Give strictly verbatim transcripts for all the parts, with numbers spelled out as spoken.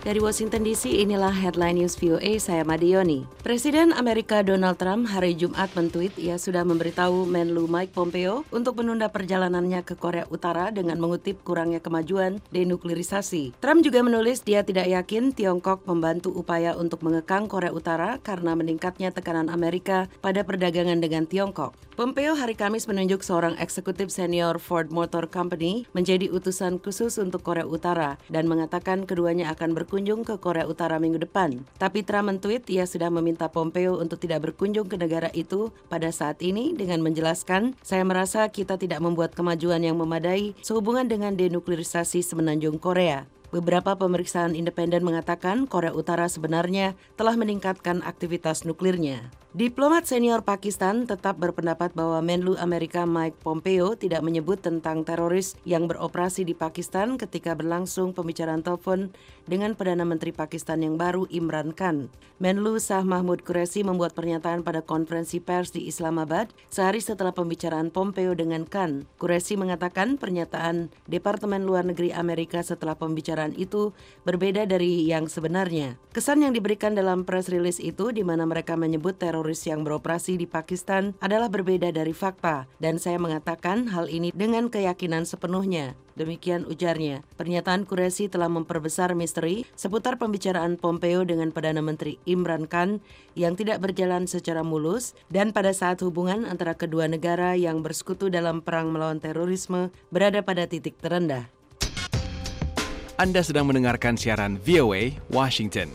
Dari Washington D C, inilah Headline News V O A, saya Madioni. Presiden Amerika Donald Trump hari Jumat mentweet ia sudah memberitahu Menlu Mike Pompeo untuk menunda perjalanannya ke Korea Utara dengan mengutip kurangnya kemajuan denuklirisasi. Trump juga menulis dia tidak yakin Tiongkok membantu upaya untuk mengekang Korea Utara karena meningkatnya tekanan Amerika pada perdagangan dengan Tiongkok. Pompeo hari Kamis menunjuk seorang eksekutif senior Ford Motor Company menjadi utusan khusus untuk Korea Utara dan mengatakan keduanya akan berkunjung berkunjung ke Korea Utara minggu depan. Tapi Trump mentweet ia sudah meminta Pompeo untuk tidak berkunjung ke negara itu pada saat ini dengan menjelaskan, saya merasa kita tidak membuat kemajuan yang memadai sehubungan dengan denuklirisasi semenanjung Korea. Beberapa pemeriksaan independen mengatakan Korea Utara sebenarnya telah meningkatkan aktivitas nuklirnya. Diplomat senior Pakistan tetap berpendapat bahwa Menlu Amerika Mike Pompeo tidak menyebut tentang teroris yang beroperasi di Pakistan ketika berlangsung pembicaraan telepon dengan Perdana Menteri Pakistan yang baru Imran Khan. Menlu Shah Mahmud Qureshi membuat pernyataan pada konferensi pers di Islamabad sehari setelah pembicaraan Pompeo dengan Khan. Qureshi mengatakan pernyataan Departemen Luar Negeri Amerika setelah pembicaraan itu berbeda dari yang sebenarnya. Kesan yang diberikan dalam press release itu di mana mereka menyebut teroris yang beroperasi di Pakistan adalah berbeda dari fakta dan saya mengatakan hal ini dengan keyakinan sepenuhnya. Demikian ujarnya. Pernyataan Qureshi telah memperbesar misteri seputar pembicaraan Pompeo dengan Perdana Menteri Imran Khan yang tidak berjalan secara mulus dan pada saat hubungan antara kedua negara yang bersekutu dalam perang melawan terorisme berada pada titik terendah. Anda sedang mendengarkan siaran V O A Washington.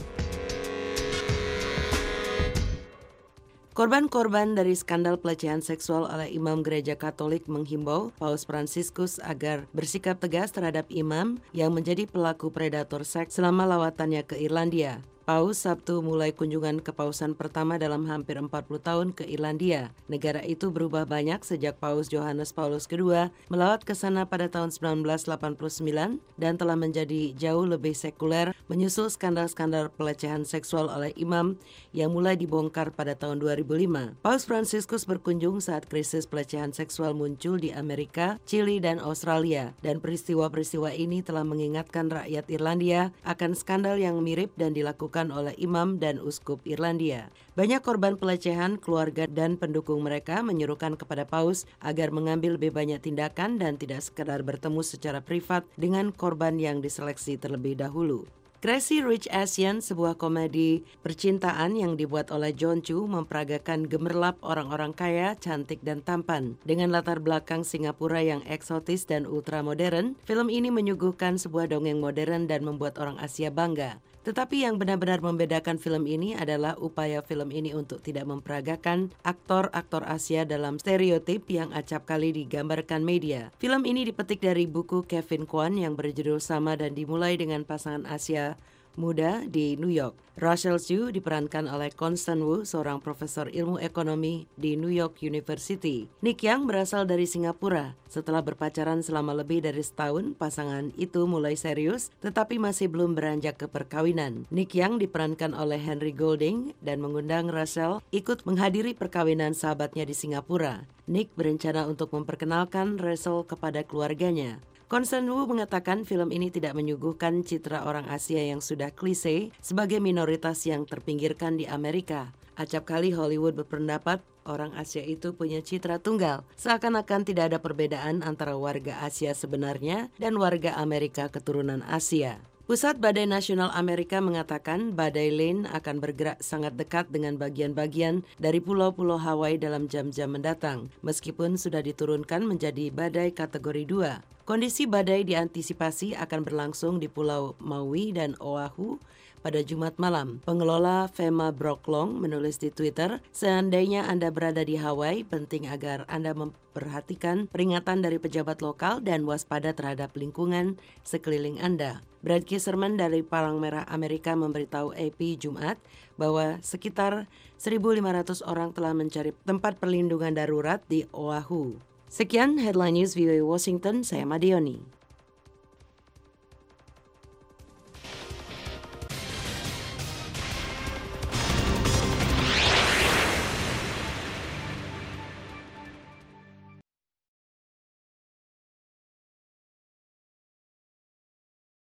Korban-korban dari skandal pelecehan seksual oleh imam gereja Katolik menghimbau Paus Fransiskus agar bersikap tegas terhadap imam yang menjadi pelaku predator seks selama lawatannya ke Irlandia. Paus Sabtu mulai kunjungan kepausan pertama dalam hampir empat puluh tahun ke Irlandia. Negara itu berubah banyak sejak Paus Yohanes Paulus kedua melawat ke sana pada tahun sembilan belas delapan puluh sembilan dan telah menjadi jauh lebih sekuler menyusul skandal-skandal pelecehan seksual oleh imam yang mulai dibongkar pada tahun dua ribu lima. Paus Fransiskus berkunjung saat krisis pelecehan seksual muncul di Amerika, Chili, dan Australia dan peristiwa-peristiwa ini telah mengingatkan rakyat Irlandia akan skandal yang mirip dan dilakukan oleh imam dan uskup Irlandia. Banyak korban pelecehan, keluarga dan pendukung mereka menyuruhkan kepada Paus agar mengambil lebih banyak tindakan dan tidak sekedar bertemu secara privat dengan korban yang diseleksi terlebih dahulu. Crazy Rich Asian, sebuah komedi percintaan yang dibuat oleh John Chu, memperagakan gemerlap orang-orang kaya, cantik dan tampan. Dengan latar belakang Singapura yang eksotis dan ultramodern, film ini menyuguhkan sebuah dongeng modern dan membuat orang Asia bangga. Tetapi yang benar-benar membedakan film ini adalah upaya film ini untuk tidak memperagakan aktor-aktor Asia dalam stereotip yang acap kali digambarkan media. Film ini dipetik dari buku Kevin Kwan yang berjudul sama dan dimulai dengan pasangan Asia muda di New York. Russell Chu diperankan oleh Constance Wu, seorang profesor ilmu ekonomi di New York University. Nick Yang berasal dari Singapura. Setelah berpacaran selama lebih dari setahun, pasangan itu mulai serius tetapi masih belum beranjak ke perkawinan. Nick Yang diperankan oleh Henry Golding dan mengundang Russell ikut menghadiri perkawinan sahabatnya di Singapura. Nick berencana untuk memperkenalkan Russell kepada keluarganya. Constance Wu mengatakan film ini tidak menyuguhkan citra orang Asia yang sudah klise sebagai minoritas yang terpinggirkan di Amerika. Acap kali Hollywood berpendapat orang Asia itu punya citra tunggal, seakan-akan tidak ada perbedaan antara warga Asia sebenarnya dan warga Amerika keturunan Asia. Pusat Badai Nasional Amerika mengatakan badai Lane akan bergerak sangat dekat dengan bagian-bagian dari pulau-pulau Hawaii dalam jam-jam mendatang, meskipun sudah diturunkan menjadi badai kategori dua. Kondisi badai diantisipasi akan berlangsung di Pulau Maui dan Oahu pada Jumat malam. Pengelola FEMA Brock Long menulis di Twitter, seandainya Anda berada di Hawaii, penting agar Anda memperhatikan peringatan dari pejabat lokal dan waspada terhadap lingkungan sekeliling Anda. Brad Kiserman dari Palang Merah Amerika memberitahu A P Jumat bahwa sekitar seribu lima ratus orang telah mencari tempat perlindungan darurat di Oahu. Sekian Headline News V O A Washington, saya Madioni.